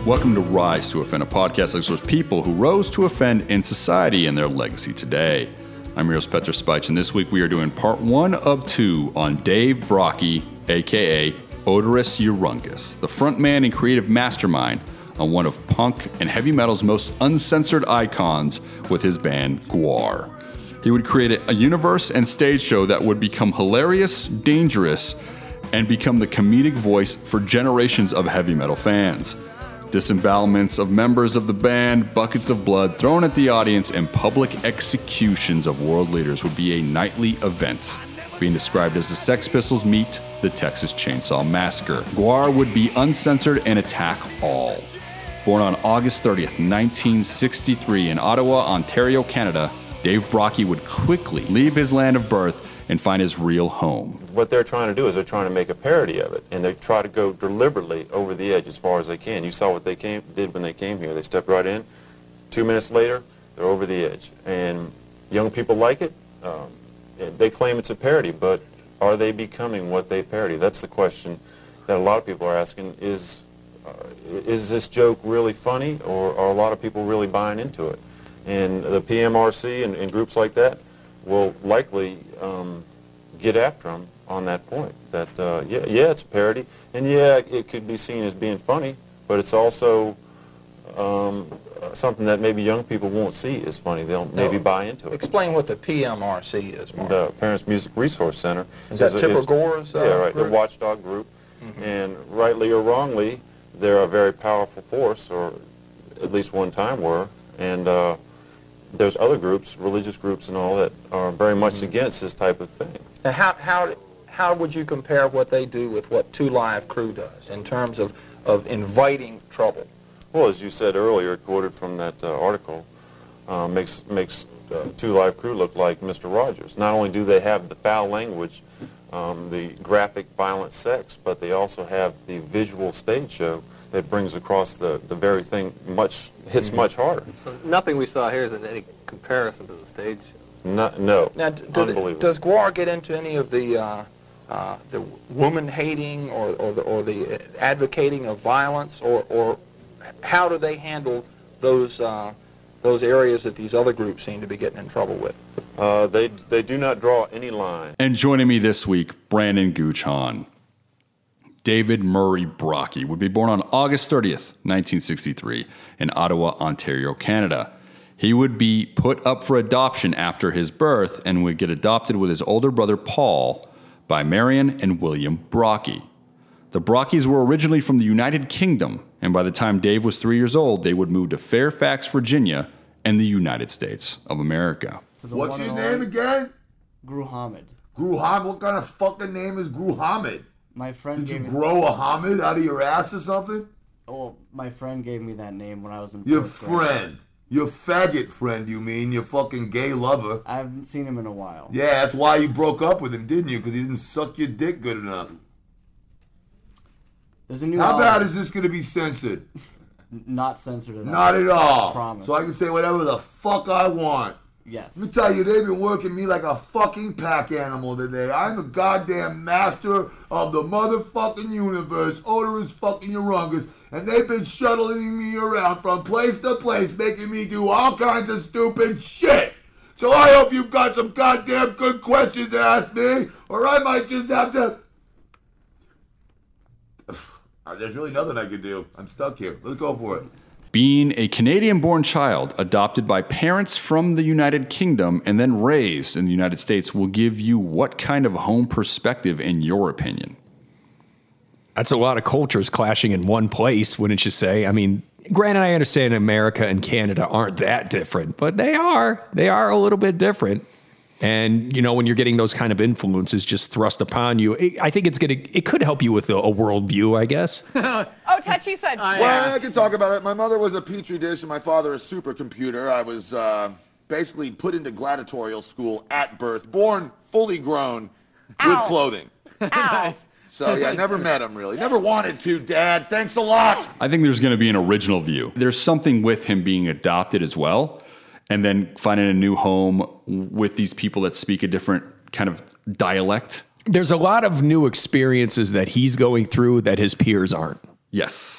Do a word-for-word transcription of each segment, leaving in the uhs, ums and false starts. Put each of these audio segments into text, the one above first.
Welcome to Rise to Offend, a podcast that explores people who rose to offend in society and their legacy today. I'm Rios Petter Spych, and this week we are doing part one of two on Dave Brockie, a k a. Oderus Urungus, the frontman and creative mastermind on one of punk and heavy metal's most uncensored icons with his band Gwar. He would create a universe and stage show that would become hilarious, dangerous, and become the comedic voice for generations of heavy metal fans. Disembowelments of members of the band, buckets of blood thrown at the audience, and public executions of world leaders would be a nightly event, being described as the Sex Pistols meet the Texas Chainsaw Massacre. Gwar would be uncensored and attack all. Born on August thirtieth, nineteen sixty-three in Ottawa, Ontario, Canada, Dave Brockie would quickly leave his land of birth and find his real home. What they're trying to do is they're trying to make a parody of it, and they try to go deliberately over the edge as far as they can. You saw what they came, did when they came here. They stepped right in. Two minutes later, they're over the edge. And young people like it. Um, they claim it's a parody, but are they becoming what they parody? That's the question that a lot of people are asking. Is, uh, is this joke really funny, or are a lot of people really buying into it? And the P M R C and, and groups like that will likely um, get after them on that point. That, uh, yeah, yeah, it's a parody, and yeah, it could be seen as being funny, but it's also um, something that maybe young people won't see as funny. They'll maybe no, buy into it. Explain what the P M R C is, Mark. The Parents Music Resource Center. Is that Tipper Gore's uh, Yeah, right, group? the watchdog group. Mm-hmm. And rightly or wrongly, they're a very powerful force, or at least one time were, and uh, there's other groups, religious groups and all, that are very much mm-hmm. against this type of thing. Now, how, how, how would you compare what they do with what Two Live Crew does in terms of, of inviting trouble? Well, as you said earlier, quoted from that uh, article, uh, makes, makes uh, Two Live Crew look like Mister Rogers. Not only do they have the foul language, um, the graphic, violent sex, but they also have the visual stage show that brings across the, the very thing, much hits mm-hmm. much harder. So nothing we saw here is in any comparison to the stage show. No, no. Now, does, it, does Gwar get into any of the uh, uh, the woman hating or or the, or the advocating of violence, or or how do they handle those uh, those areas that these other groups seem to be getting in trouble with? Uh, they they do not draw any line. And joining me this week, Brandon Gooch Hahn. David Murray Brockie would be born on August thirtieth, nineteen sixty-three in Ottawa, Ontario, Canada. He would be put up for adoption after his birth and would get adopted with his older brother Paul by Marion and William Brockie. The Brockies were originally from the United Kingdom, and by the time Dave was three years old, they would move to Fairfax, Virginia, and the United States of America. What's your name again? Gruhamed. Gruhamed? What kind of fucking name is Gruhamed? My friend Did gave you me grow a Hamid out of your ass or something? Oh, my friend gave me that name when I was in Your fourth grade. friend. Your faggot friend, you mean? Your fucking gay lover. I haven't seen him in a while. Yeah, that's why you broke up with him, didn't you? Because he didn't suck your dick good enough. There's a new How album. bad is this going to be censored? Not censored at all. Not at all. I promise. So I can say whatever the fuck I want. Yes. Let me tell you, they've been working me like a fucking pack animal today. I'm the goddamn master of the motherfucking universe, Oderus fucking Urungus, and they've been shuttling me around from place to place, making me do all kinds of stupid shit. So I hope you've got some goddamn good questions to ask me, or I might just have to... There's really nothing I can do. I'm stuck here. Let's go for it. Being a Canadian-born child adopted by parents from the United Kingdom and then raised in the United States will give you what kind of home perspective in your opinion? That's a lot of cultures clashing in one place, wouldn't you say? I mean, granted, I understand America and Canada aren't that different, but they are. They are a little bit different. And, you know, when you're getting those kind of influences just thrust upon you, I think it's going to, it could help you with a, a worldview, I guess. Oh, Touchy said. Well, yeah. I can talk about it. My mother was a petri dish and my father a supercomputer. I was uh, basically put into gladiatorial school at birth, born fully grown Ow. with clothing. Nice. So, yeah, never met him, really. Never wanted to, Dad. Thanks a lot. I think there's going to be an original view. There's something with him being adopted as well, and then finding a new home with these people that speak a different kind of dialect. There's a lot of new experiences that he's going through that his peers aren't. Yes.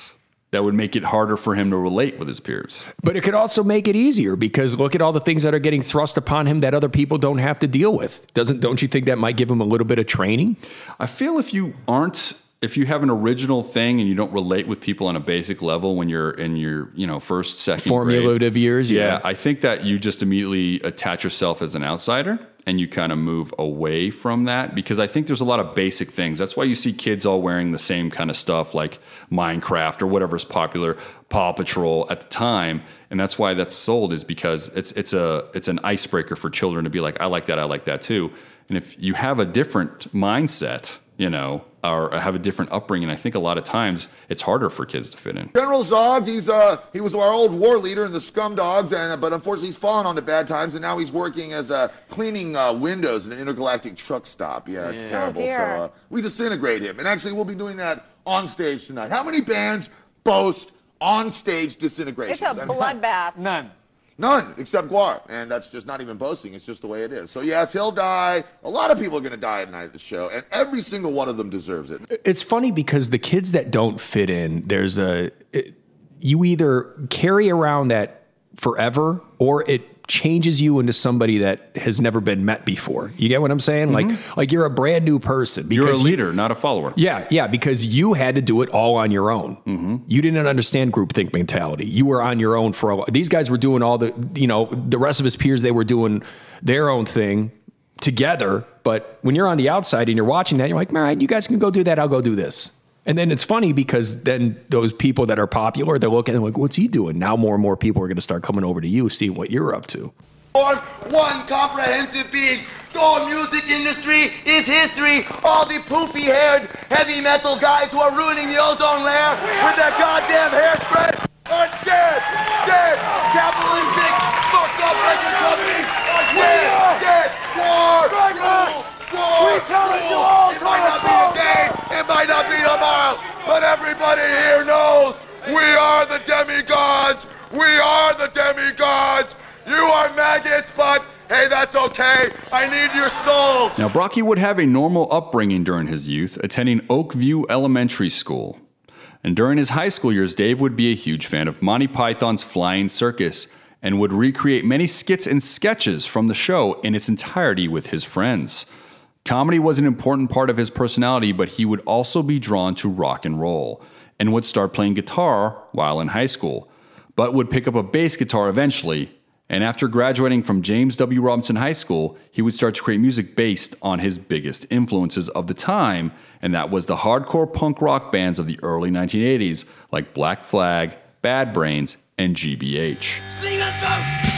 that would make it harder for him to relate with his peers. But it could also make it easier because look at all the things that are getting thrust upon him that other people don't have to deal with. Doesn't don't you think that might give him a little bit of training? I feel if you aren't if you have an original thing and you don't relate with people on a basic level when you're in your, you know, first, second formulative grade, years, yeah, yeah, I think that you just immediately attach yourself as an outsider and you kind of move away from that because I think there's a lot of basic things. That's why you see kids all wearing the same kind of stuff like Minecraft or whatever's popular, Paw Patrol at the time, and that's why that's sold is because it's it's a it's an icebreaker for children to be like, I like that, I like that too. And if you have a different mindset, you know, or have a different upbringing, I think a lot of times it's harder for kids to fit in. General Zog, he's uh he was our old war leader in the Scum Dogs, and but unfortunately he's fallen onto bad times, and now he's working as uh, cleaning uh, windows in an intergalactic truck stop. Yeah, it's Yeah. terrible. Oh, dear. So uh, we disintegrate him, and actually we'll be doing that on stage tonight. How many bands boast on stage disintegrations? It's a I mean, bloodbath. None. None, except Guar, and that's just not even boasting. It's just the way it is. So yes, he'll die. A lot of people are going to die at night at the show, and every single one of them deserves it. It's funny because the kids that don't fit in, there's a it, you either carry around that forever or it changes you into somebody that has never been met before. You get what I'm saying? Like like you're a brand new person. You're a because you- leader, not a follower. Yeah, yeah, because you had to do it all on your own. Mm-hmm. You didn't understand groupthink mentality. You were on your own for a while. These guys were doing all the, you know, the rest of his peers, they were doing their own thing together. But when you're on the outside and you're watching that, you're like, all right, you guys can go do that. I'll go do this. And then it's funny because then those people that are popular, they're looking and like, what's he doing? Now more and more people are going to start coming over to you, seeing what you're up to. One comprehensive being. The music industry is history. All the poofy-haired heavy metal guys who are ruining the ozone layer with their goddamn hairspray are dead, dead. Capitalistic, fucked up record companies are dead, dead. War, rule, war, rule. It might not be today, it might not be tomorrow, but everybody here knows we are the demigods. We are the demigods. You are maggots, but hey, that's okay. I need your souls. Now, Brocky would have a normal upbringing during his youth, attending Oakview Elementary School. And during his high school years, Dave would be a huge fan of Monty Python's Flying Circus and would recreate many skits and sketches from the show in its entirety with his friends. Comedy was an important part of his personality, but he would also be drawn to rock and roll and would start playing guitar while in high school, but would pick up a bass guitar eventually. And after graduating from James W. Robinson High School, he would start to create music based on his biggest influences of the time, and that was the hardcore punk rock bands of the early nineteen eighties like Black Flag, Bad Brains, and G B H. Sing and vote.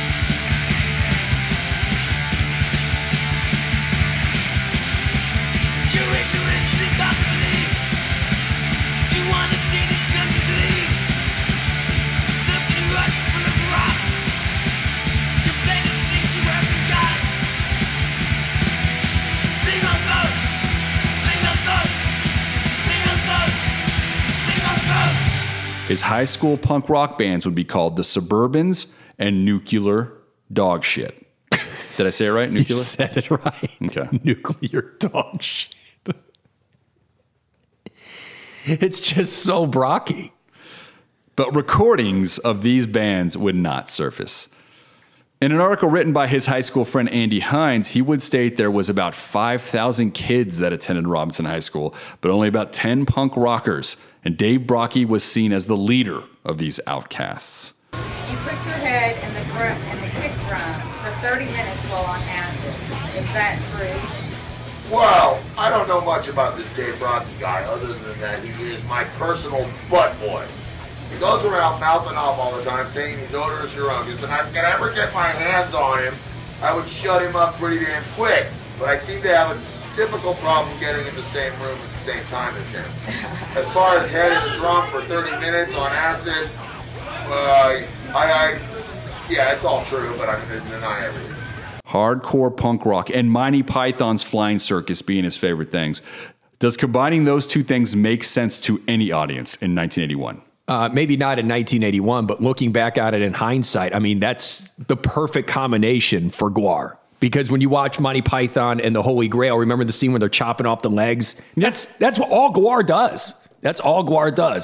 Your ignorance is hard to believe. You want to see this country bleed. Stuck in a rut full of rot. Complain of the things you haven't got. Sing on vote. Sing on vote. Sing on vote. Sing on vote. His high school punk rock bands would be called the Suburbans and Nuclear Dog Shit. Did I say it right? You Nuclear? said it right. Okay. Nuclear dog shit. It's just so Brocky. But recordings of these bands would not surface. In an article written by his high school friend Andy Hines, he would state there was about five thousand kids that attended Robinson High School, but only about ten punk rockers, and Dave Brocky was seen as the leader of these outcasts. You put your head in the drum, in the kick drum for thirty minutes while on acid. Is that true? Well, I don't know much about this Dave Brocky guy other than that he is my personal butt boy. He goes around mouthing off all the time saying he's odorous urungus, and if I could ever get my hands on him, I would shut him up pretty damn quick. But I seem to have a difficult problem getting in the same room at the same time as him. As far as head in the drum for thirty minutes on acid, uh, I, I, yeah, it's all true, but I'm going to deny everything. Hardcore punk rock and Monty Python's Flying Circus being his favorite things. Does combining those two things make sense to any audience in nineteen eighty-one? Uh, maybe not in nineteen eighty-one, but looking back at it in hindsight, I mean, that's the perfect combination for Guar. Because when you watch Monty Python and the Holy Grail, remember the scene where they're chopping off the legs? That's that's what all Guar does. That's all Guar does.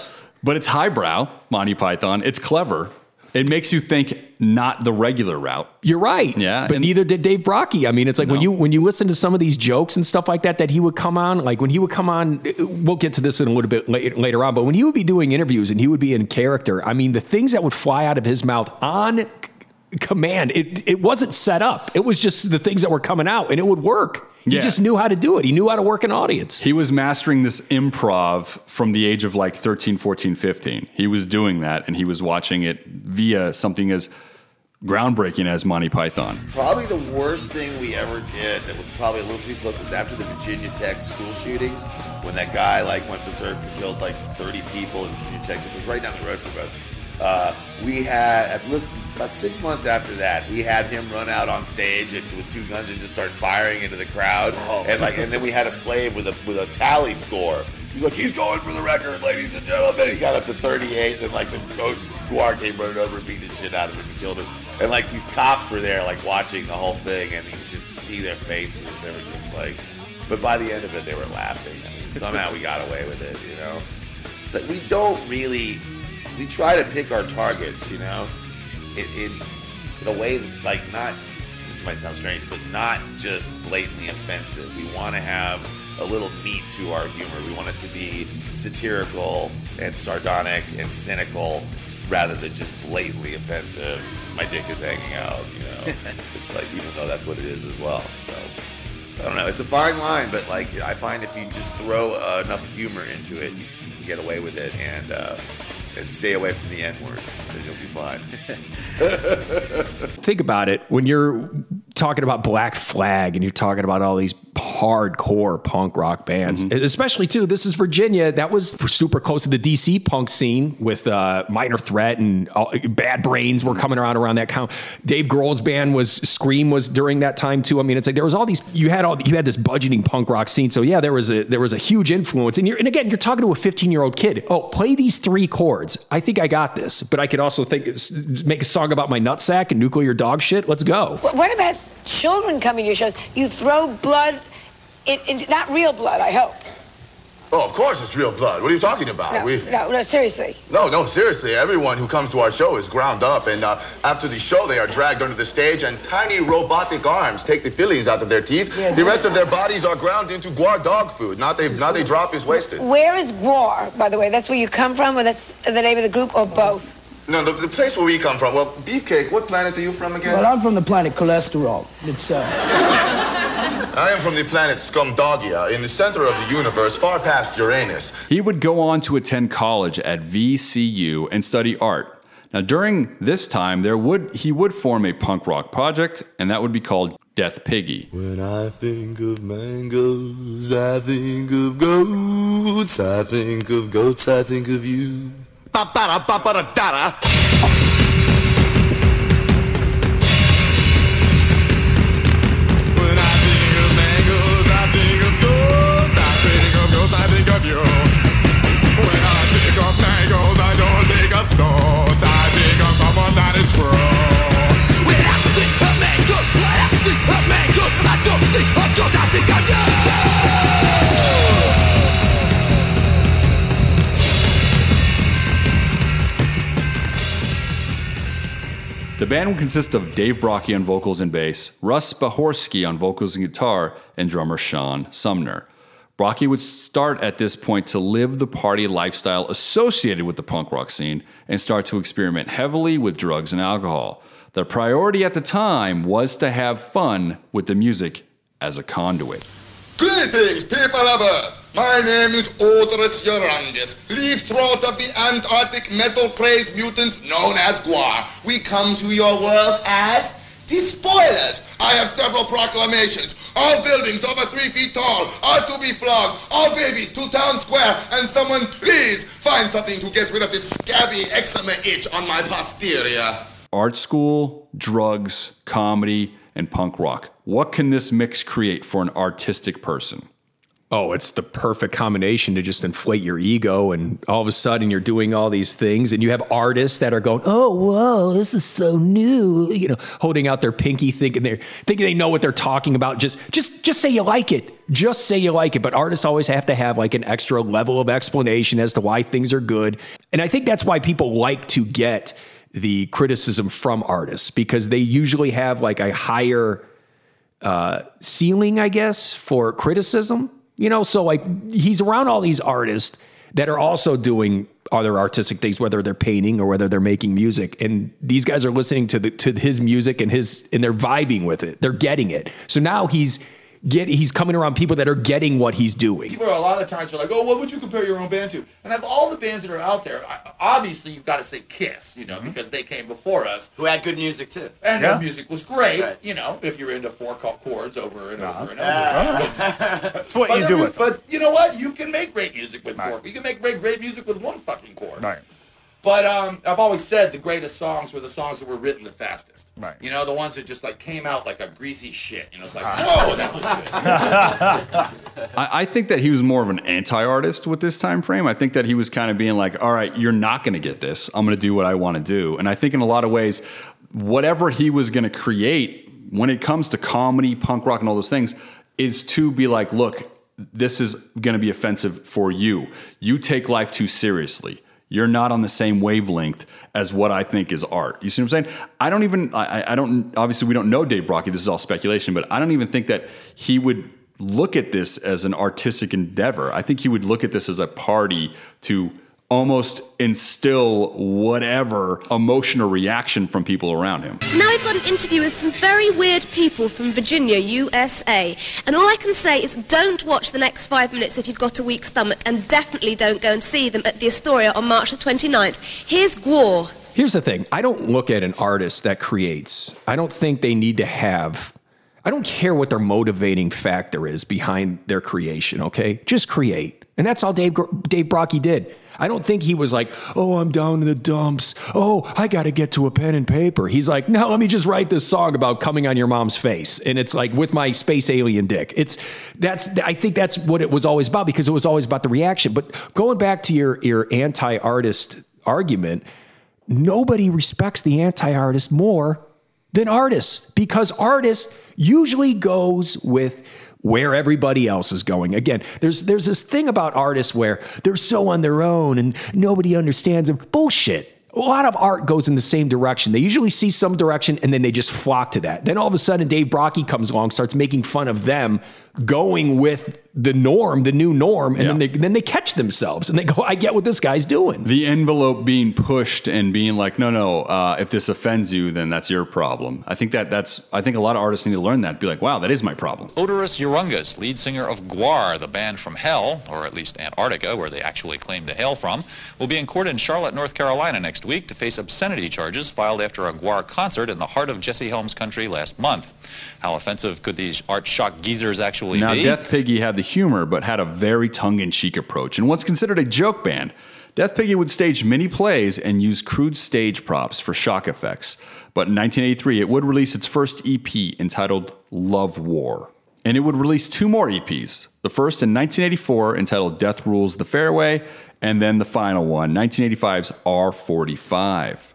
But it's highbrow, Monty Python. It's clever. It makes you think not the regular route. You're right. Yeah. But neither did Dave Brockie. I mean, it's like No. when you when you listen to some of these jokes and stuff like that, that he would come on, like when he would come on, we'll get to this in a little bit later, later on, but when he would be doing interviews and he would be in character, I mean, the things that would fly out of his mouth on c- command, it, it wasn't set up. It was just the things that were coming out and it would work. He Yeah. just knew how to do it. He knew how to work an audience. He was mastering this improv from the age of like thirteen, fourteen, fifteen. He was doing that, and he was watching it via something as groundbreaking as Monty Python. Probably the worst thing we ever did that was probably a little too close was after the Virginia Tech school shootings, when that guy like went berserk and killed like thirty people in Virginia Tech, which was right down the road from us. Uh, we had, listen, about six months after that, we had him run out on stage and, with two guns and just start firing into the crowd. Oh. And like, and then we had a slave with a with a tally score. He's like, he's going for the record, ladies and gentlemen. He got up to thirty-eight, and like the guard came running over and beat the shit out of him and killed him. And like these cops were there, like watching the whole thing, and you could just see their faces. They were just like, but by the end of it, they were laughing. I mean, somehow we got away with it, you know. It's like we don't really. We try to pick our targets, you know, in, in, in a way that's like not, this might sound strange, but not just blatantly offensive. We want to have a little meat to our humor. We want it to be satirical and sardonic and cynical rather than just blatantly offensive. My dick is hanging out, you know. It's like, even though that's what it is as well. So, I don't know. It's a fine line, but like, I find if you just throw uh, enough humor into it, you, you can get away with it. And, uh, and stay away from the N-word, then you'll be fine. Think about it. When you're talking about Black Flag and you're talking about all these hardcore punk rock bands, mm-hmm. especially too, this is Virginia. That was super close to the D C punk scene with uh, Minor Threat and all, Bad Brains were coming around around that count. Dave Grohl's band was Scream was during that time too. I mean, it's like there was all these. You had all you had this budgeting punk rock scene. So yeah, there was a there was a huge influence. And you're and again, you're talking to a fifteen year old kid. Oh, play these three chords. I think I got this, but I could also think make a song about my nutsack and nuclear dog shit. Let's go. What about children coming to your shows? You throw blood, in, in, not real blood, I hope. Oh, of course it's real blood. What are you talking about? No, we... no, no, seriously. No, no, seriously. Everyone who comes to our show is ground up, and uh, after the show, they are dragged onto the stage, and tiny robotic arms take the fillings out of their teeth. Yes, the rest of their bodies are ground into guar dog food. Not they, not they drop is wasted. Where is Guar, by the way? That's where you come from, or that's the name of the group, or both? No, the, the place where we come from. Well, Beefcake, what planet are you from again? Well, I'm from the planet Cholesterol. It's, uh... I am from the planet Scumdogia, in the center of the universe, far past Uranus. He would go on to attend college at V C U and study art. Now, during this time, there would he would form a punk rock project, and that would be called Death Piggy. When I think of mangoes, I think of goats. I think of goats, I think of you. Ba-ba-da-ba-ba-da-da-da. I think of you. When I think of mangoes, I don't think of stones. I think of someone that is true. When I think of mangoes, when I think of mangoes, I don't think of stones. I think of you. The band would consist of Dave Brockie on vocals and bass, Russ Bahorsky on vocals and guitar, and drummer Sean Sumner. Brockie would start at this point to live the party lifestyle associated with the punk rock scene and start to experiment heavily with drugs and alcohol. The priority at the time was to have fun with the music as a conduit. Greetings, people of Earth. My name is Odorous Urungus, lead throat of the Antarctic metal-crazed mutants known as Guar. We come to your world as the spoilers. I have several proclamations. All buildings over three feet tall are to be flogged. All babies to town square. And someone, please, find something to get rid of this scabby eczema itch on my posterior. Art school, drugs, comedy, and punk rock. What can this mix create for an artistic person? Oh, it's the perfect combination to just inflate your ego, and all of a sudden you're doing all these things, and you have artists that are going, "Oh, whoa, this is so new," you know, holding out their pinky, thinking they thinking they know what they're talking about. Just, just, just say you like it. Just say you like it. But artists always have to have like an extra level of explanation as to why things are good, and I think that's why people like to get the criticism from artists, because they usually have like a higher uh, ceiling, I guess, for criticism. You know, so like he's around all these artists that are also doing other artistic things, whether they're painting or whether they're making music. And these guys are listening to the to his music and his and they're vibing with it. They're getting it. So now he's get he's coming around people that are getting what he's doing. People are a lot of times are like, oh, what would you compare your own band to? And of all the bands that are out there, obviously you've got to say Kiss, you know, mm-hmm. because they came before us. Who had good music too. And yeah. their music was great, right. you know, if you're into four chords over and uh-huh. over and over. Uh, That's what but you do with But you know what? You can make great music with right. four. You can make great, great music with one fucking chord. Right. But um, I've always said the greatest songs were the songs that were written the fastest. Right. You know, the ones that just like came out like a greasy shit. You know, it's like, whoa, that was good. I, I think that he was more of an anti-artist with this time frame. I think that he was kind of being like, all right, you're not going to get this. I'm going to do what I want to do. And I think in a lot of ways, whatever he was going to create when it comes to comedy, punk rock, and all those things is to be like, look, this is going to be offensive for you. You take life too seriously. You're not on the same wavelength as what I think is art. You see what I'm saying? I don't even, I, I don't, obviously we don't know Dave Brockie. This is all speculation, but I don't even think that he would look at this as an artistic endeavor. I think he would look at this as a party to almost instill whatever emotional reaction from people around him. Now we've got an interview with some very weird people from Virginia, U S A. And all I can say is don't watch the next five minutes if you've got a weak stomach, and definitely don't go and see them at the Astoria on March the twenty-ninth. Here's Gwar. Here's the thing. I don't look at an artist that creates. I don't think they need to have... I don't care what their motivating factor is behind their creation, okay? Just create. And that's all Dave, Dave Brockie did. I don't think he was like, oh, I'm down in the dumps. Oh, I got to get to a pen and paper. He's like, no, let me just write this song about coming on your mom's face. And it's like with my space alien dick. It's that's I think that's what it was always about, because it was always about the reaction. But going back to your, your anti-artist argument, nobody respects the anti-artist more than artists, because artists usually goes with where everybody else is going. Again, there's there's this thing about artists where they're so on their own and nobody understands them. Bullshit. A lot of art goes in the same direction. They usually see some direction and then they just flock to that. Then all of a sudden Dave Brockie comes along, starts making fun of them going with the norm, the new norm, and yeah. then they then they catch themselves and they go, I get what this guy's doing. The envelope being pushed and being like, no, no, uh, if this offends you, then that's your problem. I think that that's, I think a lot of artists need to learn that. Be like, wow, that is my problem. Oderus Urungus, lead singer of Gwar, the band from Hell, or at least Antarctica, where they actually claim to hail from, will be in court in Charlotte, North Carolina next week to face obscenity charges filed after a Gwar concert in the heart of Jesse Helms country last month. How offensive could these art shock geezers actually now, be? Now, Death Piggy had the humor, but had a very tongue-in-cheek approach. And what's considered a joke band, Death Piggy would stage mini plays and use crude stage props for shock effects. But in nineteen eighty-three, it would release its first E P entitled Love War. And it would release two more E Ps. The first in nineteen eighty-four, entitled Death Rules the Fairway, and then the final one, nineteen eighty-five's R forty-five.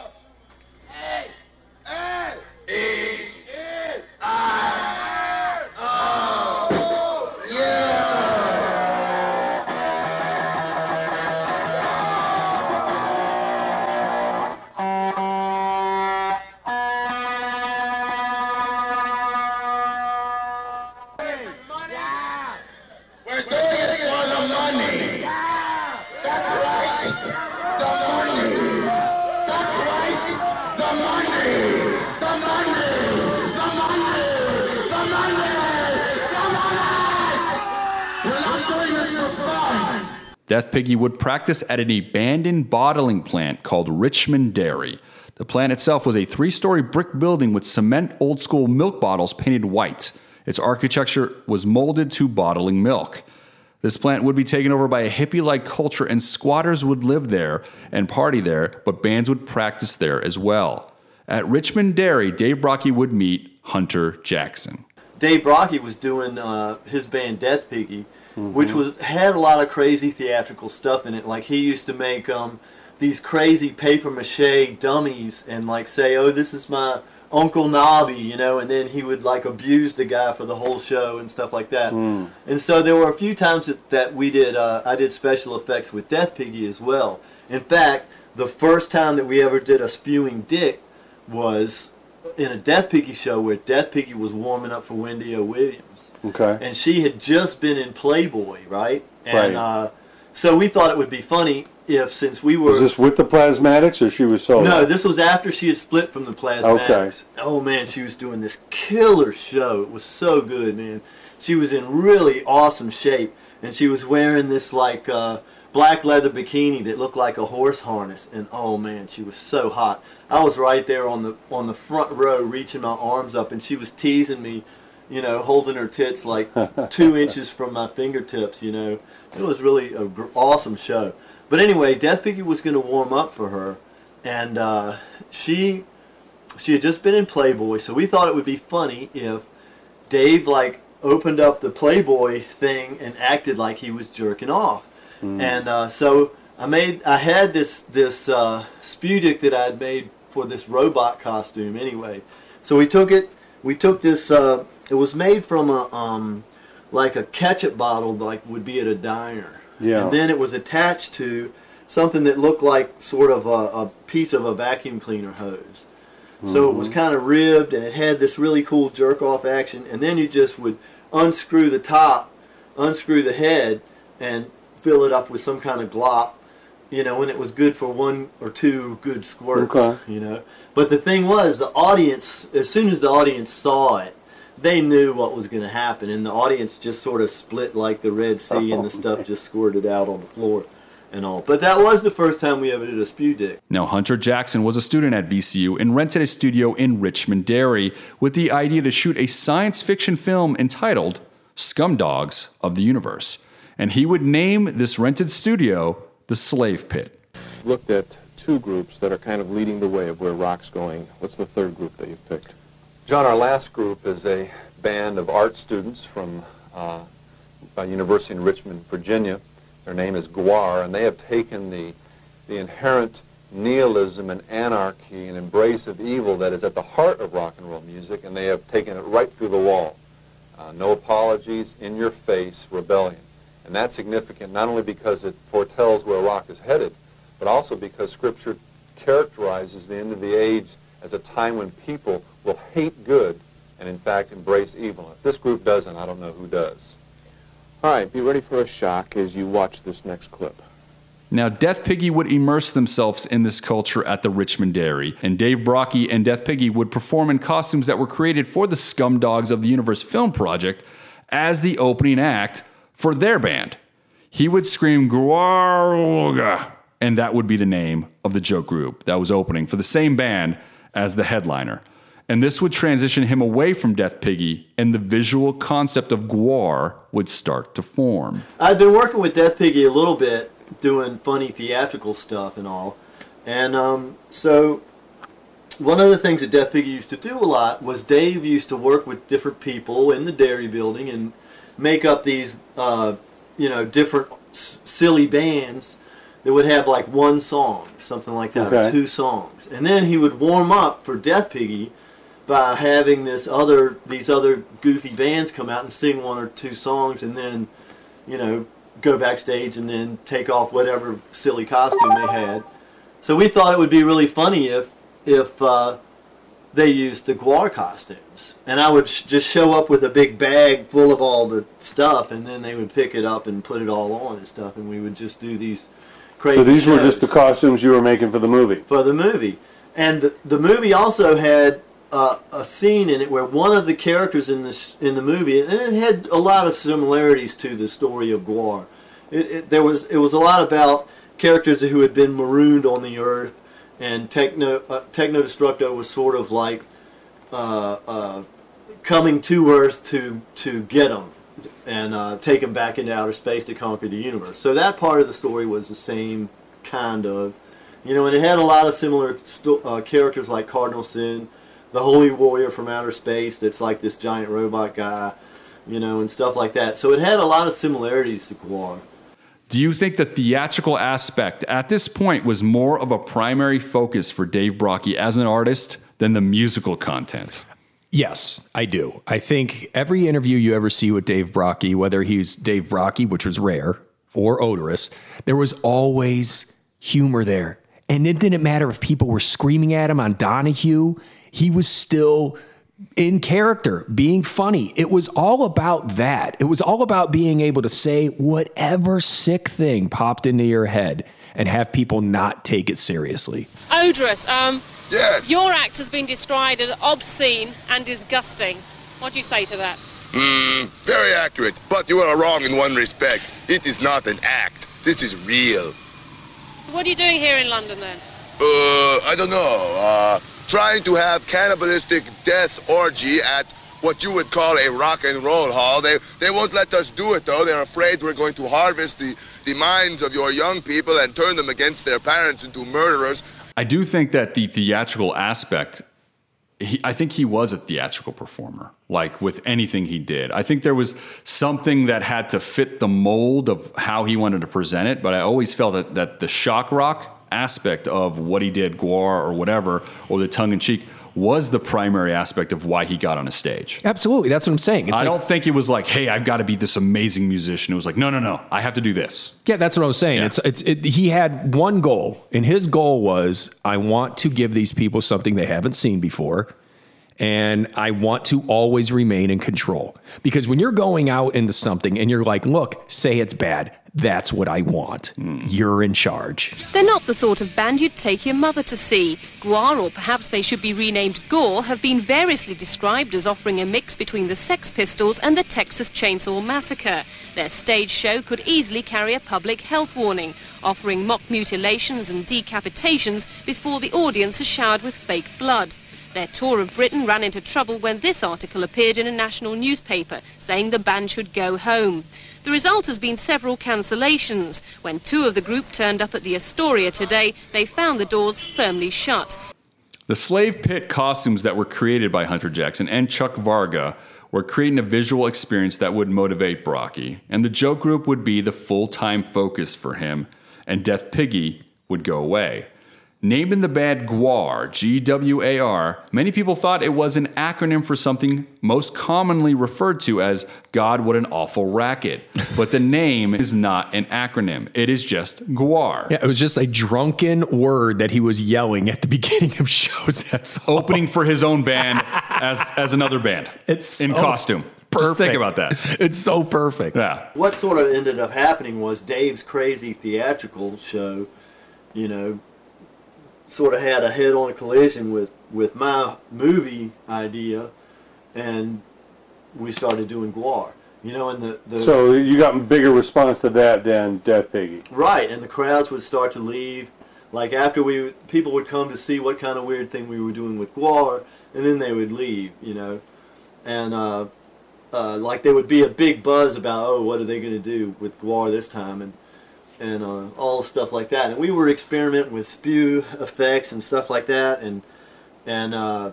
Death Piggy would practice at an abandoned bottling plant called Richmond Dairy. The plant itself was a three-story brick building with cement old-school milk bottles painted white. Its architecture was molded to bottling milk. This plant would be taken over by a hippie-like culture, and squatters would live there and party there, but bands would practice there as well. At Richmond Dairy, Dave Brockie would meet Hunter Jackson. Dave Brockie was doing uh, his band Death Piggy, Mm-hmm. which was had a lot of crazy theatrical stuff in it. Like he used to make um, these crazy paper mache dummies and like say, "Oh, this is my Uncle Nobby," you know, and then he would like abuse the guy for the whole show and stuff like that. Mm. And so there were a few times that, that we did, uh, I did special effects with Death Piggy as well. In fact, the first time that we ever did a spewing dick was in a Death Piggy show where Death Piggy was warming up for Wendy O. Williams. Okay. And she had just been in Playboy, right? And Right. uh, so we thought it would be funny if, since we were... Was this with the Plasmatics or she was solo? No, this was after she had split from the Plasmatics. Okay. Oh, man, she was doing this killer show. It was so good, man. She was in really awesome shape, and she was wearing this, like, uh, black leather bikini that looked like a horse harness, and oh, man, she was so hot. I was right there on the on the front row reaching my arms up, and she was teasing me, you know, holding her tits like two inches from my fingertips, you know. It was really an awesome show. But anyway, Death Piggy was going to warm up for her, and uh, she she had just been in Playboy, so we thought it would be funny if Dave, like, opened up the Playboy thing and acted like he was jerking off. Mm. And uh, so I made, I had this, this uh, spudic that I had made for this robot costume anyway. So we took it, we took this, uh, it was made from a, um, like a ketchup bottle like would be at a diner. Yeah. And then it was attached to something that looked like sort of a, a piece of a vacuum cleaner hose. So it was kind of ribbed, and it had this really cool jerk-off action, and then you just would unscrew the top, unscrew the head, and fill it up with some kind of glop, you know, and it was good for one or two good squirts, Okay. you know. But the thing was, the audience, as soon as the audience saw it, they knew what was going to happen, and the audience just sort of split like the Red Sea, and the stuff just squirted out on the floor and all. But that was the first time we ever did a spew dick. Now, Hunter Jackson was a student at V C U and rented a studio in Richmond Dairy with the idea to shoot a science fiction film entitled Scumdogs of the Universe. And he would name this rented studio the Slave Pit. Looked at two groups that are kind of leading the way of where rock's going. What's the third group that you've picked? John, our last group is a band of art students from uh, a university in Richmond, Virginia. Their name is Gwar, and they have taken the, the inherent nihilism and anarchy and embrace of evil that is at the heart of rock and roll music, and they have taken it right through the wall. Uh, no apologies, in-your-face rebellion. And that's significant not only because it foretells where rock is headed, but also because Scripture characterizes the end of the age as a time when people will hate good and, in fact, embrace evil. If this group doesn't, I don't know who does. All right, be ready for a shock as you watch this next clip. Now, Death Piggy would immerse themselves in this culture at the Richmond Dairy, and Dave Brocky and Death Piggy would perform in costumes that were created for the Scumdogs of the Universe film project as the opening act for their band. He would scream, "Gwarga," and that would be the name of the joke group that was opening for the same band as the headliner. And this would transition him away from Death Piggy, and the visual concept of Gwar would start to form. I'd been working with Death Piggy a little bit, doing funny theatrical stuff and all. And um, so one of the things that Death Piggy used to do a lot was Dave used to work with different people in the dairy building and make up these, uh, you know, different s- silly bands that would have like one song, something like that, Okay. or two songs. And then he would warm up for Death Piggy by having this other these other goofy bands come out and sing one or two songs, and then, you know, go backstage and then take off whatever silly costume they had. So we thought it would be really funny if if uh, they used the Gwar costumes, and I would sh- just show up with a big bag full of all the stuff, and then they would pick it up and put it all on and stuff, and we would just do these crazy So these shows were just the costumes you were making for the movie? for the movie. And the, the movie also had uh, a scene in it where one of the characters in this in the movie, and it had a lot of similarities to the story of Gwar. It, it, there was it was a lot about characters who had been marooned on the earth, and Techno uh, Techno Destructo was sort of like uh, uh, coming to Earth to to get them and uh, take them back into outer space to conquer the universe. So that part of the story was the same kind of, you know, and it had a lot of similar sto- uh, characters like Cardinal Sin, the Holy Warrior from outer space that's like this giant robot guy, you know, and stuff like that. So it had a lot of similarities to Gwar. Do you think the theatrical aspect at this point was more of a primary focus for Dave Brockie as an artist than the musical content? Yes, I do. I think every interview you ever see with Dave Brockie, whether he's Dave Brockie, which was rare, or Odorous, there was always humor there. And it didn't matter if people were screaming at him on Donahue, he was still in character, being funny. It was all about that. It was all about being able to say whatever sick thing popped into your head and have people not take it seriously. Odorous, um, yes. Your act has been described as obscene and disgusting. What do you say to that? Mm, very accurate, but you are wrong in one respect. It is not an act. This is real. So what are you doing here in London then? Uh, I don't know. Uh, trying to have cannibalistic death orgy at what you would call a rock and roll hall. They they won't let us do it, though. They're afraid we're going to harvest the, the minds of your young people and turn them against their parents into murderers. I do think that the theatrical aspect, he, I think he was a theatrical performer, like with anything he did. I think there was something that had to fit the mold of how he wanted to present it, but I always felt that, that the shock rock aspect of what he did, Gwar or whatever, or the tongue-in-cheek, was the primary aspect of why he got on a stage. Absolutely, that's what I'm saying. It's I like, don't think it was like, hey, I've got to be this amazing musician. It was like, no, no, no, I have to do this. Yeah, that's what I was saying. Yeah. It's it's it, he had one goal, and his goal was, I want to give these people something they haven't seen before, and I want to always remain in control. Because when you're going out into something and you're like, look, say it's bad, that's what I want. Mm. You're in charge. They're not the sort of band you'd take your mother to see. Gwar, or perhaps they should be renamed Gore, have been variously described as offering a mix between the Sex Pistols and the Texas Chainsaw Massacre. Their stage show could easily carry a public health warning, offering mock mutilations and decapitations before the audience is showered with fake blood. Their tour of Britain ran into trouble when this article appeared in a national newspaper, saying the band should go home. The result has been several cancellations. When two of the group turned up at the Astoria today, they found the doors firmly shut. The slave pit costumes that were created by Hunter Jackson and Chuck Varga were creating a visual experience that would motivate Brockie, and the joke group would be the full-time focus for him, and Death Piggy would go away. Named in the band Gwar, G W A R, many people thought it was an acronym for something most commonly referred to as God, What an Awful Racket. But the name is not an acronym. It is just Gwar. Yeah, it was just a drunken word that he was yelling at the beginning of shows. That's all. Opening for his own band as, as another band. It's in so costume. Perfect. Just think about that. It's so perfect. Yeah. What sort of ended up happening was Dave's crazy theatrical show, you know, sort of had a head-on collision with, with my movie idea, and we started doing Gwar. You know, and the, the So you got a bigger response to that than Death Piggy. right, and the crowds would start to leave. Like after we, people would come to see what kind of weird thing we were doing with Gwar, and then they would leave. You know, and uh, uh, like there would be a big buzz about, oh, what are they going to do with Gwar this time, and and uh, all stuff like that. And we were experimenting with spew effects and stuff like that, and and uh,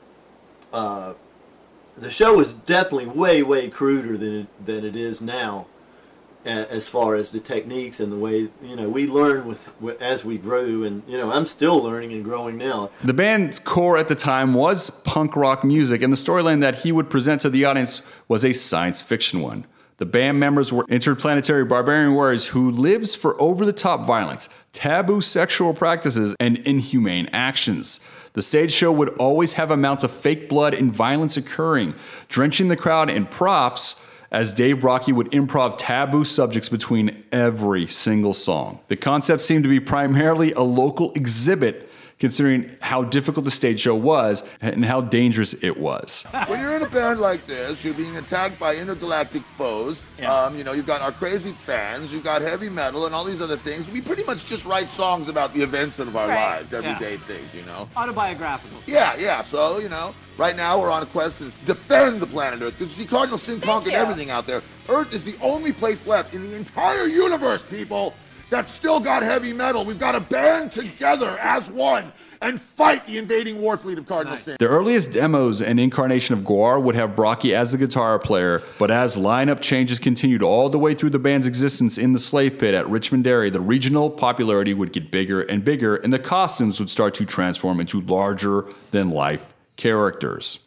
uh, the show was definitely way way cruder than it, than it is now, as far as the techniques and the way, you know, we learn with, with as we grew, and you know, I'm still learning and growing now. The band's core at the time was punk rock music, and the storyline that he would present to the audience was a science fiction one. The band members were interplanetary barbarian warriors who lives for over-the-top violence, taboo sexual practices, and inhumane actions. The stage show would always have amounts of fake blood and violence occurring, drenching the crowd in props as Dave Brockie would improv taboo subjects between every single song. The concept seemed to be primarily a local exhibit, considering how difficult the stage show was and how dangerous it was. When you're in a band like this, you're being attacked by intergalactic foes. Yeah. Um, you know, you've got our crazy fans, you've got heavy metal and all these other things. We pretty much just write songs about the events of our Right. lives, everyday Yeah. things, you know. Autobiographical. Yeah, yeah. So, you know, right now we're on a quest to defend the planet Earth. Because you see, Cardinals sing punk and you. everything out there. Earth is the only place left in the entire universe, people, that's still got heavy metal. We've got to band together as one. and fight the invading war fleet of Cardinal Sin. The earliest demos and incarnation of Gwar would have Brocky as the guitar player, but as lineup changes continued all the way through the band's existence in the Slave Pit at Richmond Dairy, the regional popularity would get bigger and bigger, and the costumes would start to transform into larger-than-life characters.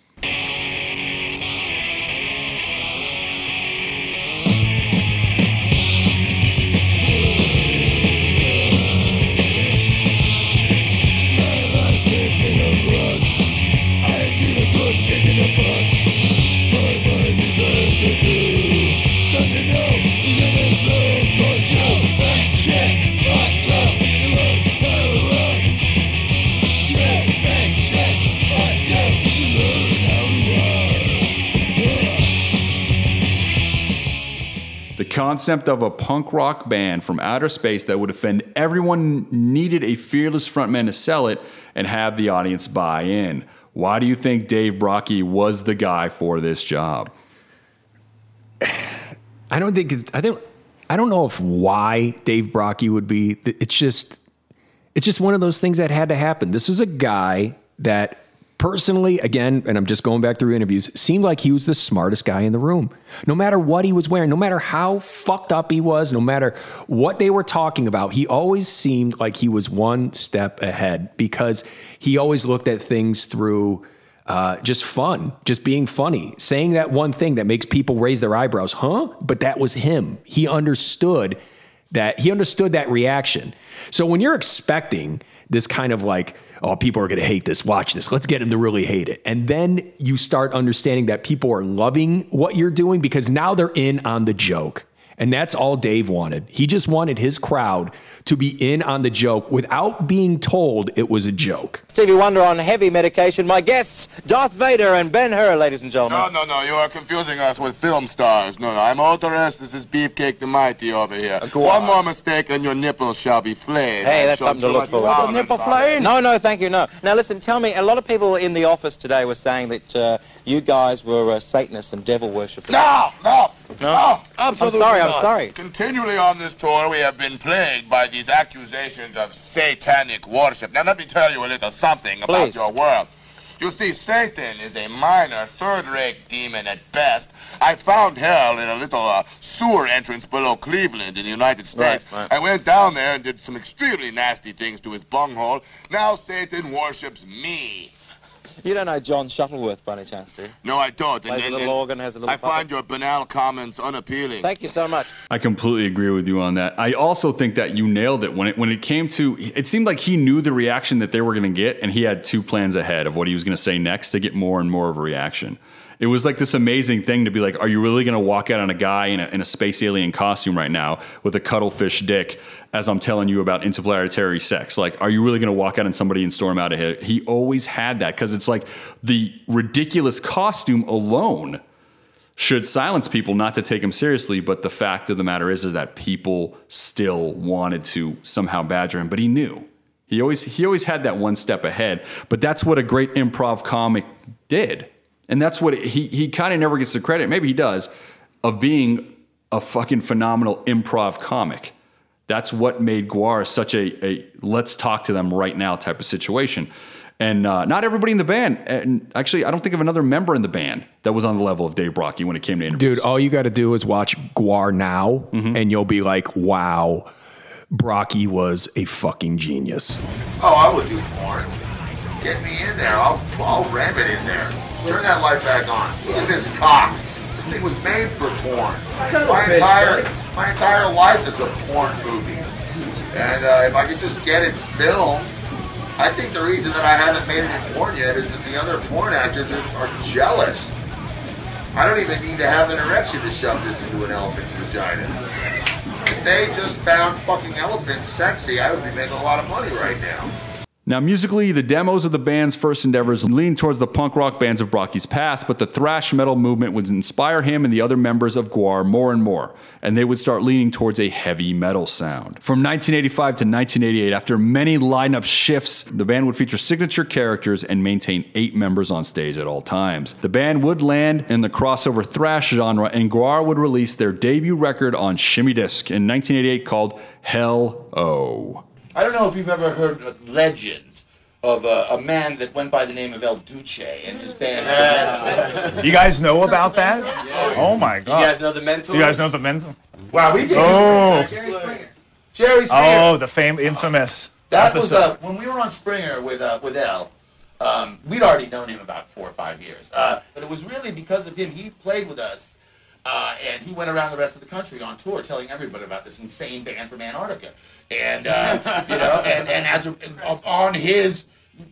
The concept of a punk rock band from outer space that would offend everyone needed a fearless frontman to sell it and have the audience buy in. Why do you think Dave Brockie was the guy for this job? I don't think it's, I don't I don't know if why Dave Brockie would be. It's just it's just one of those things that had to happen. This is a guy that personally, again, and I'm just going back through interviews, seemed like he was the smartest guy in the room. No matter what he was wearing, no matter how fucked up he was, no matter what they were talking about, he always seemed like he was one step ahead because he always looked at things through uh, just fun, just being funny, saying that one thing that makes people raise their eyebrows, huh? But that was him. He understood that, he understood that reaction. So when you're expecting this kind of like, oh, people are going to hate this. Watch this. Let's get them to really hate it. And then you start understanding that people are loving what you're doing because now they're in on the joke. And that's all Dave wanted. He just wanted his crowd to be in on the joke without being told it was a joke. Stevie Wonder on heavy medication. My guests, Darth Vader and Ben-Hur, ladies and gentlemen. No, no, no, you are confusing us with film stars. No, no, I'm Oterus, this is Beefcake the Mighty over here. One more mistake and your nipples shall be flayed. Hey, that's something to look forward to. Nipple flayed? No, no, thank you, no. Now listen, tell me, a lot of people in the office today were saying that uh, you guys were uh, Satanists and devil worshippers. No, no, no. no. Absolutely I'm sorry, not. I'm sorry. Continually on this tour, we have been plagued by these accusations of satanic worship. Now, let me tell you a little something about Please. your world. You see, Satan is a minor, third-rate demon at best. I found hell in a little uh, sewer entrance below Cleveland in the United States. Right, right. I went down there and did some extremely nasty things to his bunghole. Now Satan worships me. You don't know John Shuttleworth by any chance, do you? No, I don't. Plays And- a and- little organ, has a little I find puppet. your banal comments unappealing. Thank you so much. I completely agree with you on that. I also think that you nailed it when it when it came to, it seemed like he knew the reaction that they were going to get, and he had two plans ahead of what he was going to say next to get more and more of a reaction. It was like this amazing thing to be like, are you really going to walk out on a guy in a, in a space alien costume right now with a cuttlefish dick as I'm telling you about interplanetary sex? Like, are you really going to walk out on somebody and storm out ahead? He always had that because it's like the ridiculous costume alone should silence people not to take him seriously. But the fact of the matter is, is that people still wanted to somehow badger him, but he knew. He always, he always had that one step ahead, but that's what a great improv comic did. And that's what it, he he kind of never gets the credit, maybe he does, of being a fucking phenomenal improv comic. That's what made Gwar such a, a let's talk to them right now type of situation. And uh, not everybody in the band, and actually I don't think of another member in the band that was on the level of Dave Brockie when it came to interviews. Dude, all you got to do is watch Gwar now, Mm-hmm. and you'll be like, wow, Brockie was a fucking genius. Oh, I would do porn. Get me in there. I'll, I'll ram it in there. Turn that light back on. Look at this cock. This thing was made for porn. My entire, my entire life is a porn movie. And uh, if I could just get it filmed, I think the reason that I haven't made it in porn yet is that the other porn actors are, are jealous. I don't even need to have an erection to shove this into an elephant's vagina. If they just found fucking elephants sexy, I would be making a lot of money right now. Now, musically, the demos of the band's first endeavors leaned towards the punk rock bands of Brockie's past, but the thrash metal movement would inspire him and the other members of Gwar more and more, and they would start leaning towards a heavy metal sound. From nineteen eighty-five to nineteen eighty-eight, after many lineup shifts, the band would feature signature characters and maintain eight members on stage at all times. The band would land in the crossover thrash genre, and Gwar would release their debut record on Shimmy Disc in nineteen eighty-eight called Hell O. I don't know if you've ever heard a legend of uh, a man that went by the name of El Duce and his band. The You guys know about that? Oh my God! You guys know the Mentors? You guys know the Mentors? Wow, we did. Oh, Jerry Springer. Jerry Springer. oh, the fame, infamous. That was episode. uh, when we were on Springer with uh, with El. Um, we'd already known him about four or five years, uh, but it was really because of him. He played with us, uh, and he went around the rest of the country on tour, telling everybody about this insane band from Antarctica, and uh, you know, and and as a, on his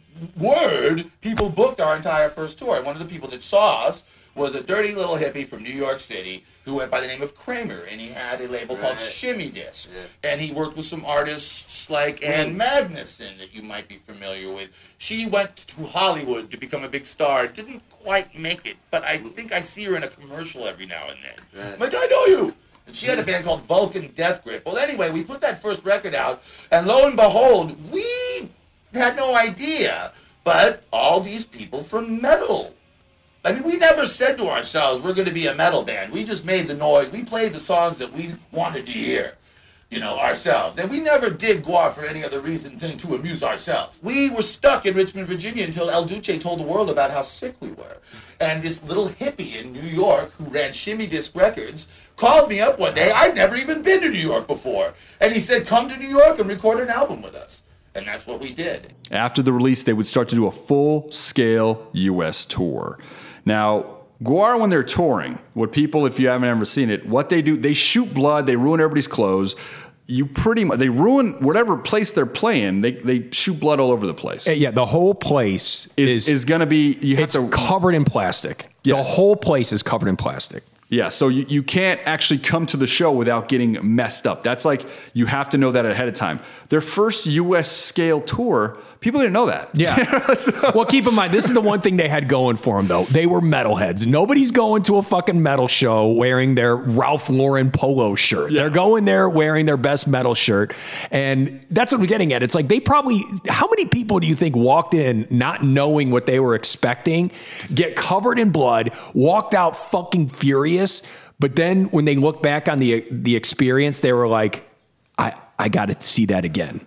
word, people booked our entire first tour. And one of the people that saw us was a dirty little hippie from New York City who went by the name of Kramer, and he had a label called Right. Shimmy Disc, and he worked with some artists like Ann Magnuson that you might be familiar with. She went to Hollywood to become a big star, didn't quite make it, but I think I see her in a commercial every now and then. Right. I'm like, I know you! And she had a band called Vulcan Death Grip. Well, anyway, we put that first record out, and lo and behold, we had no idea, but all these people from metal. I mean, we never said to ourselves, we're going to be a metal band. We just made the noise. We played the songs that we wanted to hear, you know, ourselves. And we never did Guar for any other reason than to amuse ourselves. We were stuck in Richmond, Virginia until El Duce told the world about how sick we were. And this little hippie in New York who ran Shimmy Disc Records called me up one day. I'd never even been to New York before. And he said, come to New York and record an album with us. And that's what we did. After the release, they would start to do a full-scale U S tour. Now, Guar, when they're touring, what people, if you haven't ever seen it, what they do, they shoot blood, they ruin everybody's clothes. You pretty much, they ruin whatever place they're playing. They they shoot blood all over the place. Yeah, the whole place is is, is going to be. You have it's to covered in plastic. Yes. The whole place is covered in plastic. Yeah, so you, you can't actually come to the show without getting messed up. That's like, you have to know that ahead of time. Their first U S scale tour, people didn't know that. Yeah. so, well, keep in mind, this is the one thing they had going for them, though. They were metalheads. Nobody's going to a fucking metal show wearing their Ralph Lauren polo shirt. Yeah. They're going there wearing their best metal shirt. And that's what we're getting at. It's like they probably, how many people do you think walked in not knowing what they were expecting, get covered in blood, walked out fucking furious? But then when they look back on the the experience, they were like, I, I got to see that again.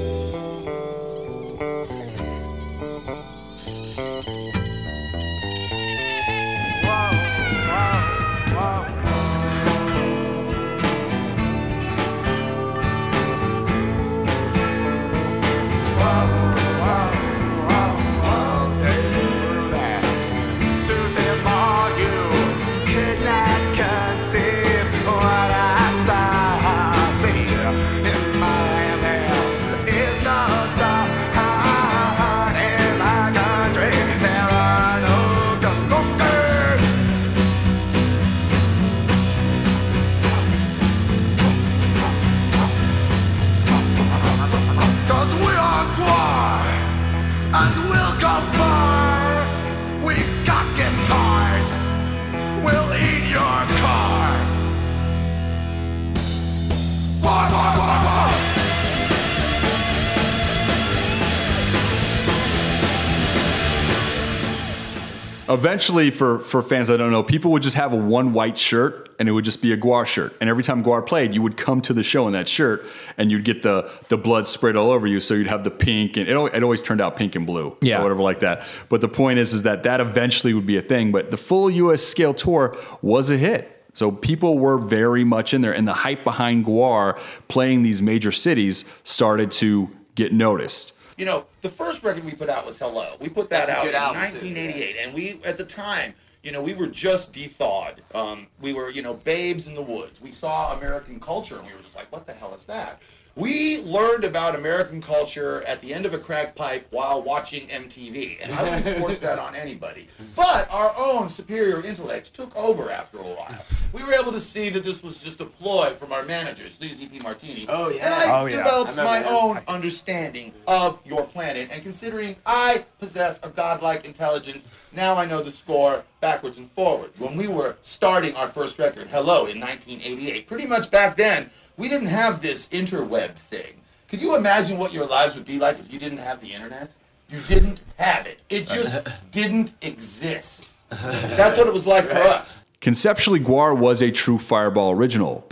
Eventually, for, for fans that don't know, people would just have a one white shirt, and it would just be a Guar shirt. And every time Guar played, you would come to the show in that shirt, and you'd get the, the blood sprayed all over you. So you'd have the pink, and it, it always turned out pink and blue, yeah, or whatever like that. But the point is, is that that eventually would be a thing. But the full U S scale tour was a hit. So people were very much in there, and the hype behind Guar playing these major cities started to get noticed. You know, the first record we put out was Hello. We put that That's a out good in album, nineteen eighty-eight, and we, at the time, you know, we were just de-thawed. Um, we were, you know, babes in the woods. We saw American culture, and we were just like, what the hell is that? We learned about American culture at the end of a crack pipe while watching M T V, and I wouldn't force that on anybody. But our own superior intellects took over after a while. We were able to see that this was just a ploy from our managers, Lee Z P Martini. Oh, yeah. And I Oh, yeah. developed I my remember own understanding of your planet, and considering I possess a godlike intelligence, now I know the score backwards and forwards. When we were starting our first record, Hello, in nineteen eighty-eight, pretty much back then, we didn't have this interweb thing. Could you imagine what your lives would be like if you didn't have the internet? You didn't have it. It just didn't exist. That's what it was like for us. Conceptually, Guar was a true Fireball original, but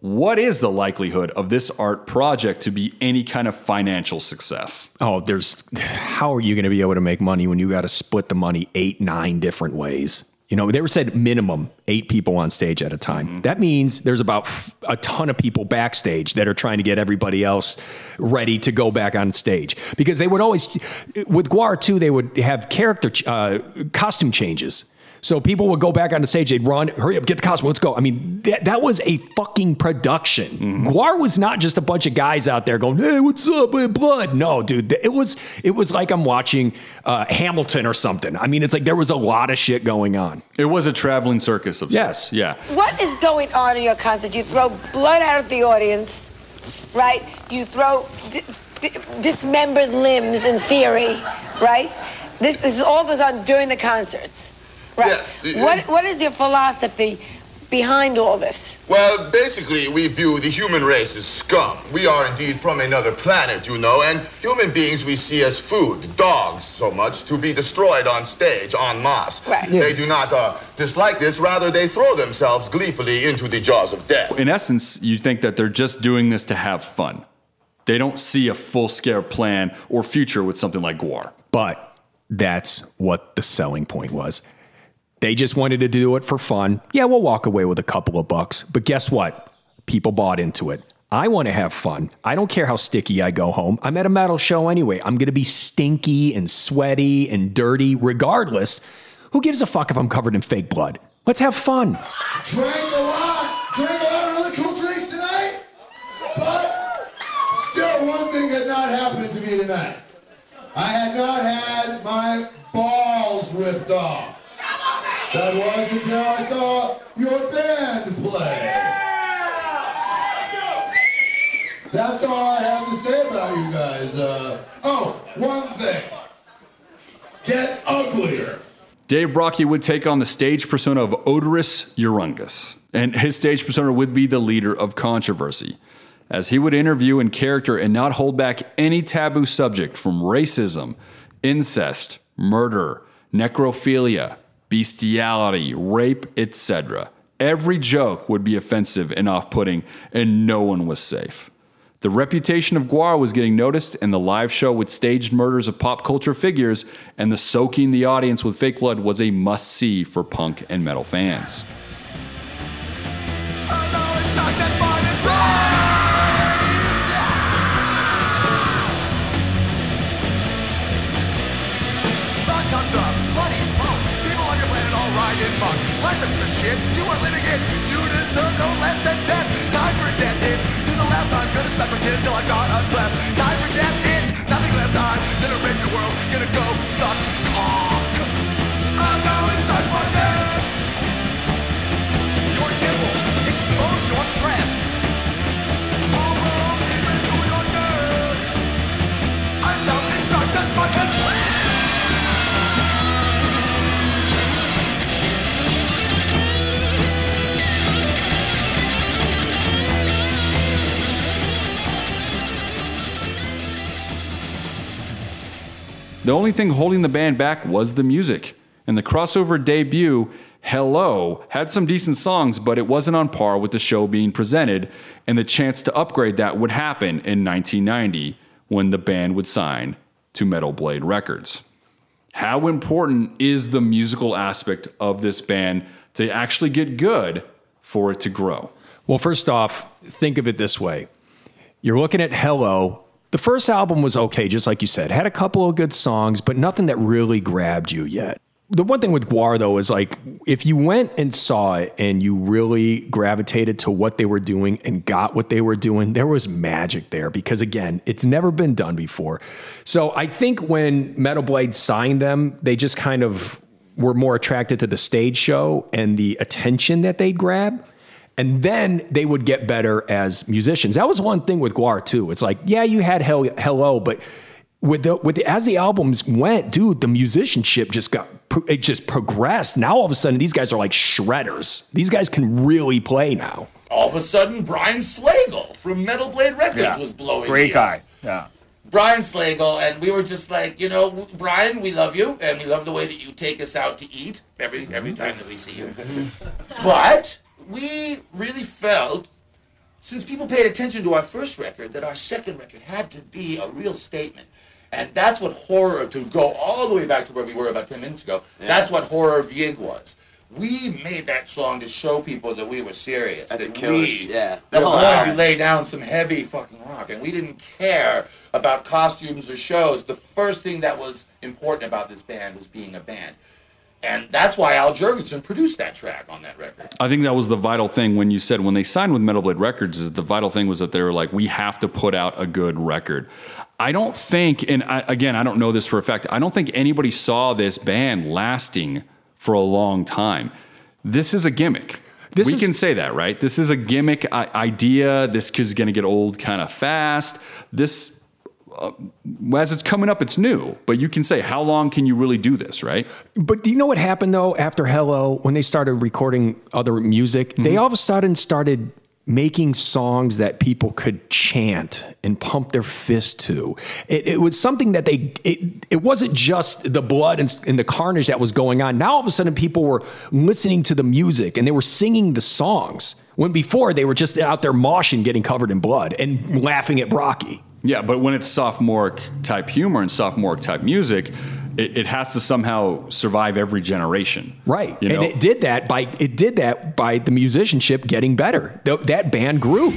what is the likelihood of this art project to be any kind of financial success? Oh, there's, how are you going to be able to make money when you got to split the money eight, nine different ways? You know, they were said minimum eight people on stage at a time. Mm-hmm. That means there's about f- a ton of people backstage that are trying to get everybody else ready to go back on stage. Because they would always, with Gwar too, they would have character, uh, costume changes. So people would go back on the stage, they'd run, hurry up, get the costume, let's go. I mean, that, that was a fucking production. Mm-hmm. Gwar was not just a bunch of guys out there going, hey, what's up, hey, blood? No, dude, it was it was like I'm watching uh, Hamilton or something. I mean, it's like there was a lot of shit going on. It was a traveling circus of yes, sorts. Yeah. What is going on in your concert? You throw blood out of the audience, right? You throw d- d- dismembered limbs in theory, right? This, this all goes on during the concerts. Right. Yeah. What What is your philosophy behind all this? Well, basically, we view the human race as scum. We are indeed from another planet, you know, and human beings we see as food, dogs so much, to be destroyed on stage en masse. Right. They Yes. do not uh, dislike this, rather they throw themselves gleefully into the jaws of death. In essence, you think that they're just doing this to have fun. They don't see a full-scale plan or future with something like Gwar. But that's what the selling point was. They just wanted to do it for fun. Yeah, we'll walk away with a couple of bucks. But guess what? People bought into it. I want to have fun. I don't care how sticky I go home. I'm at a metal show anyway. I'm going to be stinky and sweaty and dirty regardless. Who gives a fuck if I'm covered in fake blood? Let's have fun. Drank a lot, drank a lot of really cool drinks tonight, but still one thing had not happened to me tonight. I had not had my balls ripped off. That was until I saw your band play. That's all I have to say about you guys. Uh, oh, one thing. Get uglier. Dave Brockie would take on the stage persona of Odorous Urungus, and his stage persona would be the leader of controversy, as he would interview in character and not hold back any taboo subject from racism, incest, murder, necrophilia, bestiality, rape, et cetera. Every joke would be offensive and off-putting, and no one was safe. The reputation of Gwar was getting noticed, and the live show with staged murders of pop culture figures and the soaking the audience with fake blood was a must-see for punk and metal fans. Life is a shit, you are living it. You deserve no less than death. Time for death, it's to the left. I'm gonna stop pretend till I've got a left. Time for death, it's nothing left. I'm gonna rid your world, gonna go suck cock. I'm going suck my death. Your nipples, expose your breasts. All wrong, even to your dirt. I know it's not just my best. The only thing holding the band back was the music, and the crossover debut, Hello, had some decent songs, but it wasn't on par with the show being presented, and the chance to upgrade that would happen in nineteen ninety when the band would sign to Metal Blade Records. How important is the musical aspect of this band to actually get good for it to grow? Well, first off, think of it this way. You're looking at Hello. The first album was okay, just like you said. Had a couple of good songs, but nothing that really grabbed you yet. The one thing with Gwar, though, is like, if you went and saw it and you really gravitated to what they were doing and got what they were doing, there was magic there because, again, it's never been done before. So I think when Metal Blade signed them, they just kind of were more attracted to the stage show and the attention that they'd grab. And then they would get better as musicians. That was one thing with Gwar, too. It's like, yeah, you had Hell, Hello, but with the, with the, as the albums went, dude, the musicianship just got, it just progressed. Now, all of a sudden, these guys are like shredders. These guys can really play now. All of a sudden, Brian Slagle from Metal Blade Records Yeah. was blowing Great me guy. up. Yeah. Brian Slagle, and we were just like, you know, Brian, we love you, and we love the way that you take us out to eat every every time that we see you. But we really felt since people paid attention to our first record, that our second record had to be a real statement. And that's what Horror, to go all the way back to where we were about ten minutes ago, Yeah. that's what Horror Vig was. We made that song to show people that we were serious. That's a that killer we sh- yeah. were The whole going album. to lay down some heavy fucking rock. And we didn't care about costumes or shows. The first thing that was important about this band was being a band. And that's why Al Jurgensen produced that track on that record. I think that was the vital thing when you said when they signed with Metal Blade Records is the vital thing was that they were like, we have to put out a good record. I don't think, and I, again, I don't know this for a fact, I don't think anybody saw this band lasting for a long time. This is a gimmick. This we is- can say that, right? This is a gimmick uh, idea. This is going to get old kind of fast. This, uh, as it's coming up, it's new. But you can say, how long can you really do this, right? But do you know what happened though after Hello when they started recording other music? They all of a sudden started making songs that people could chant and pump their fist to. It, it was something that they, it, it wasn't just the blood and, and the carnage that was going on. Now all of a sudden people were listening to the music and they were singing the songs when before they were just out there moshing, getting covered in blood and laughing at Brocky. Yeah, but when it's sophomoric type humor and sophomoric type music, it, it has to somehow survive every generation. Right. You know? And it did that by it did that by the musicianship getting better. Th- that band grew.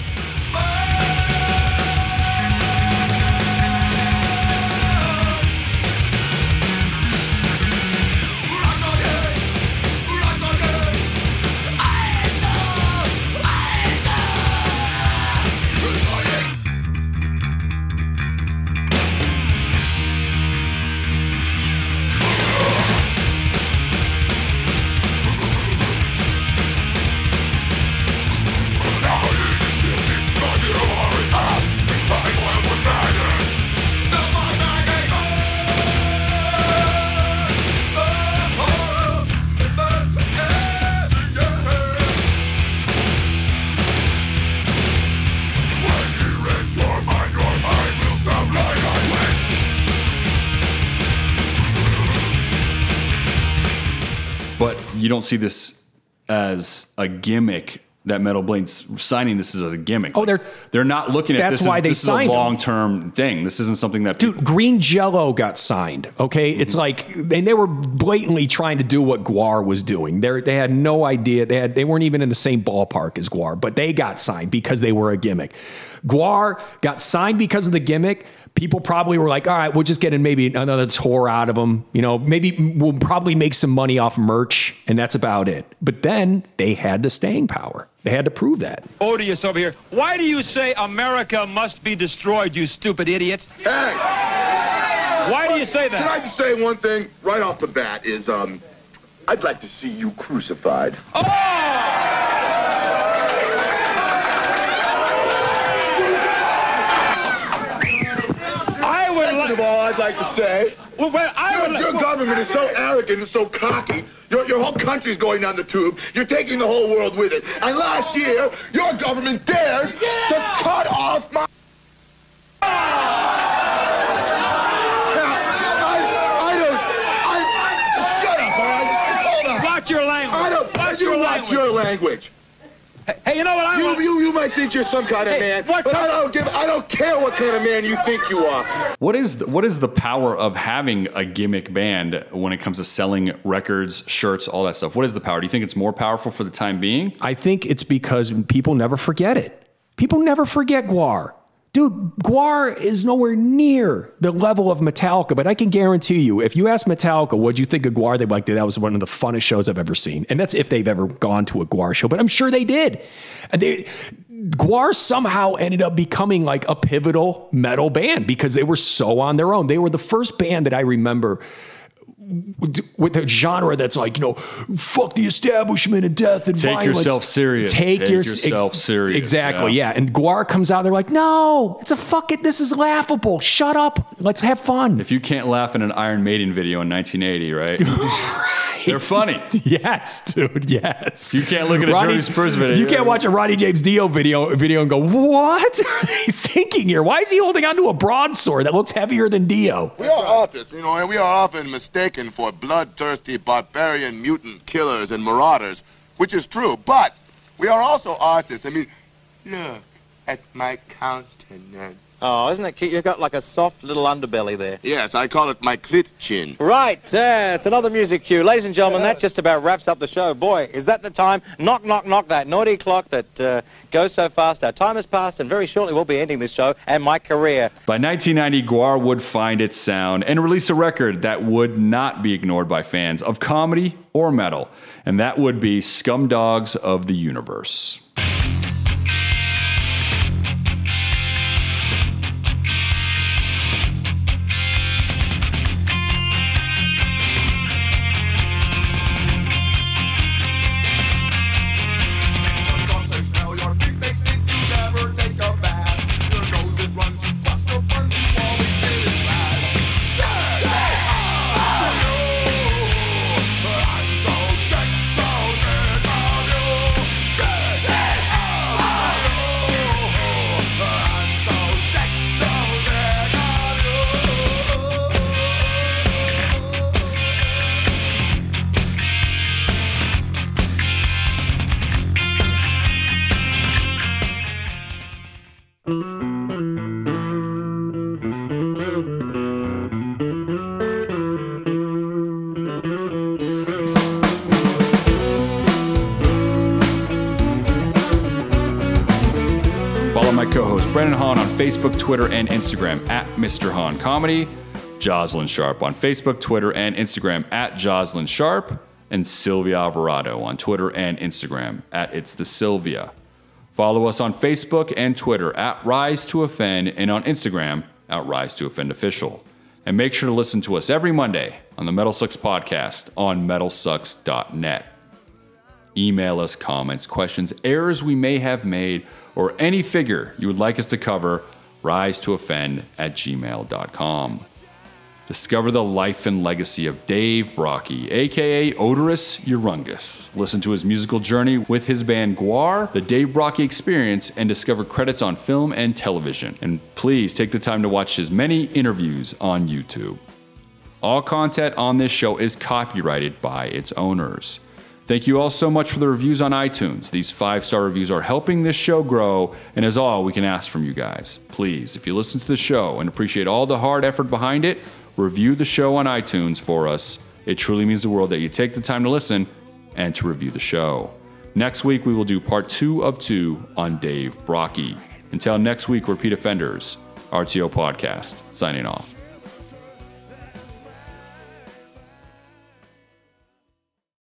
But you don't see this as a gimmick. That Metal Blade's signing this as a gimmick. Oh, they're they're not looking at that's this. why as, they this signed is a him. long-term thing. This isn't something that Dude, Green Jello got signed. Okay, it's like, and they were blatantly trying to do what Gwar was doing. They they had no idea. They had they weren't even in the same ballpark as Gwar, but they got signed because they were a gimmick. Gwar got signed because of the gimmick. People probably were like, all right, we'll just get in maybe another tour out of them. You know, maybe we'll probably make some money off merch, and that's about it. But then they had the staying power. They had to prove that. Odious over here. Why do you say America must be destroyed, you stupid idiots? Hey! Why do you say that? Can I just say one thing right off the bat is, um, I'd like to see you crucified. I would Second of all, I'd like to say, well, well, I your, would your well- government is so arrogant and so cocky. Your, your whole country's going down the tube. You're taking the whole world with it. And last year, your government dared to cut off my... Now, I, I don't... I, shut up, all right? Just hold on. Watch your language. I don't... Watch you your watch language. your language. Hey, you know what I you, want? you, you might think you're some kind of Hey, man, what but I kind- don't give... I don't care what kind of man you think you are. What is the, what is the power of having a gimmick band when it comes to selling records, shirts, all that stuff? What is the power? Do you think it's more powerful for the time being? I think it's because people never forget it. People never forget Gwar. Dude, Gwar is nowhere near the level of Metallica, but I can guarantee you, if you ask Metallica, what'd you think of Gwar? They'd be like, that was one of the funnest shows I've ever seen. And that's if they've ever gone to a Gwar show, but I'm sure they did. And they, Gwar somehow ended up becoming like a pivotal metal band because they were so on their own. They were the first band that I remember with a genre that's like, you know, fuck the establishment and death and Take violence. yourself serious. Take, Take your- yourself ex- serious, Exactly, yeah. yeah. And Gwar comes out, they're like, no, it's a fucking, this is laughable. Shut up. Let's have fun. If you can't laugh in an Iron Maiden video in nineteen eighty, right? They're funny. Yes, dude. Yes. You can't look at a Jody Spurs video. You can't watch a Ronnie James Dio video video and go, what are they thinking here? Why is he holding onto a broadsword that looks heavier than Dio? We are artists, you know, and we are often mistaken for bloodthirsty barbarian mutant killers and marauders, which is true, but we are also artists. I mean, Look at my countenance. Oh, isn't that cute? You've got like a soft little underbelly there. Yes, I call it my clit chin. Right, uh, it's another music cue. Ladies and gentlemen, that just about wraps up the show. Boy, is that the time? Knock, knock, knock, that naughty clock that uh, goes so fast. Our time has passed, and very shortly we'll be ending this show and my career. By nineteen ninety, Gwar would find its sound and release a record that would not be ignored by fans of comedy or metal, and that would be Scumdogs of the Universe. Co-host Brendan Hahn on Facebook, Twitter, and Instagram at Mister Hahn Comedy, Jocelyn Sharp on Facebook, Twitter, and Instagram at Jocelyn Sharp, and Sylvia Alvarado on Twitter and Instagram at It's the Sylvia. Follow us on Facebook and Twitter at Rise to Offend, and on Instagram at Rise to Offend Official. And make sure to listen to us every Monday on the Metal Sucks podcast on metal sucks dot net. Email us comments, questions, errors we may have made, or any figure you would like us to cover, rise to offend at gmail dot com. Discover the life and legacy of Dave Brockie, a k a. Odorous Urungus. Listen to his musical journey with his band Gwar, the Dave Brockie Experience, and discover credits on film and television. And please take the time to watch his many interviews on YouTube. All content on this show is copyrighted by its owners. Thank you all so much for the reviews on iTunes. These five-star reviews are helping this show grow and is all we can ask from you guys. Please, if you listen to the show and appreciate all the hard effort behind it, review the show on iTunes for us. It truly means the world that you take the time to listen and to review the show. Next week, we will do part two of two on Dave Brockie. Until next week, repeat offenders, R T O Podcast, signing off.